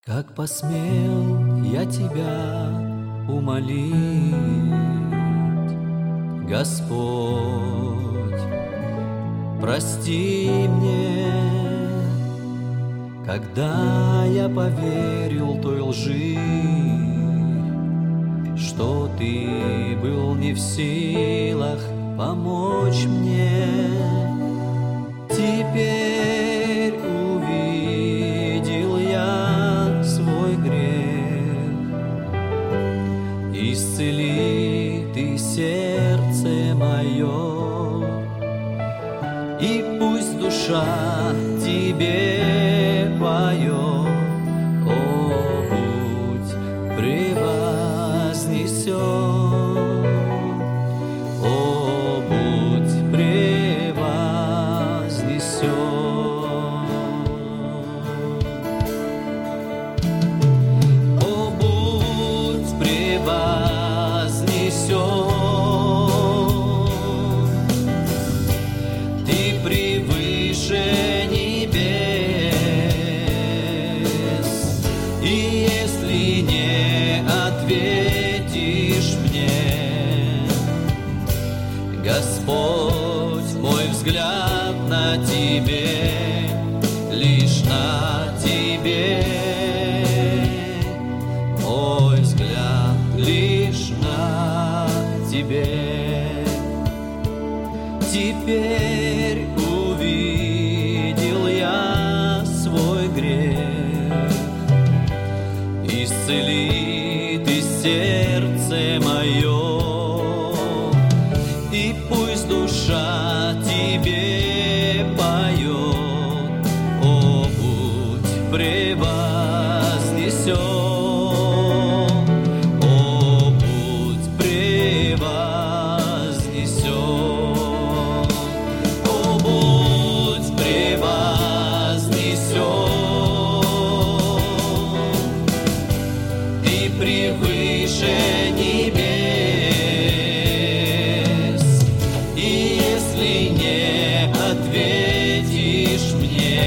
Как посмел я тебя умолить, Господь, прости мне, когда я поверил той лжи, что ты был не в силах помочь мне. Теперь увидел я свой грех. Исцели ты сердце мое, и пусть душа тебе поет. О, будь превознесен, о, будь превознесен. О, будь превознесен, ты превыше небес, и если не ответишь мне, Господь, мой взгляд на тебе, лишь на тебе, мой взгляд лишь на тебе. Теперь увидел я свой грех. Исцели ты сердце мое, и пусть душа тебе поет. О, будь превознесен, о, будь превознесен, о, будь превознесен, ты превыше небес, и если не ответишь мне,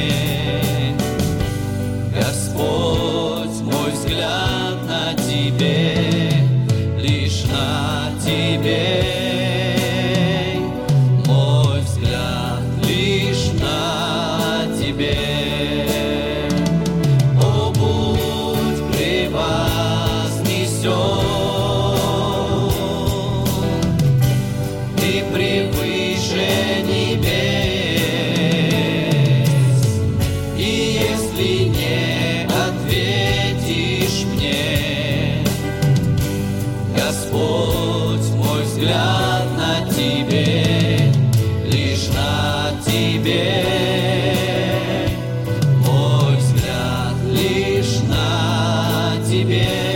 Господь, мой взгляд на тебе, лишь на тебе, мой взгляд лишь на тебе. О, будь превознесен, ты превыше небес, и если не ответишь мне, Господь, мой взгляд на тебе, лишь на тебе, мой взгляд лишь на тебе.